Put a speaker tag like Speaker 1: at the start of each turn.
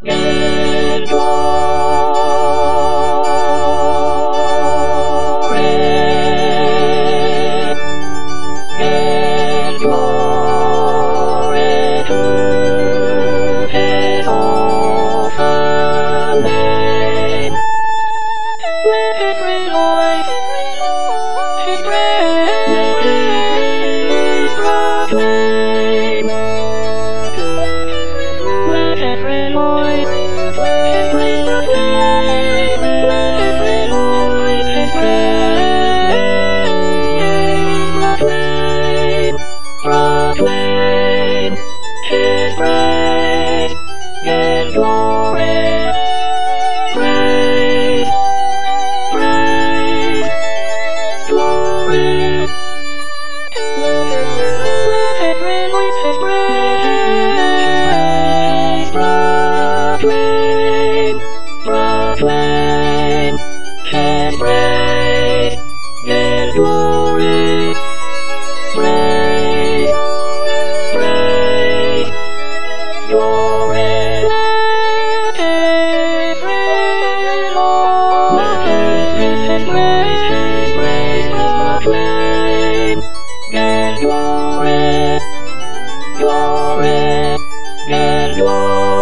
Speaker 1: get glory, get glory to His awesome name. Let it rejoice, His praise proclaim. Let it rejoice, His praise proclaim. Let it rejoice, His praise proclaim. Proclaim His praise, get glory. Praise, praise, glory. Let it rejoice, His praise proclaim. Proclaim His praise, get glory. Praise, praise, glory. Let it rejoice, His praise proclaim. Get glory, glory, get glory.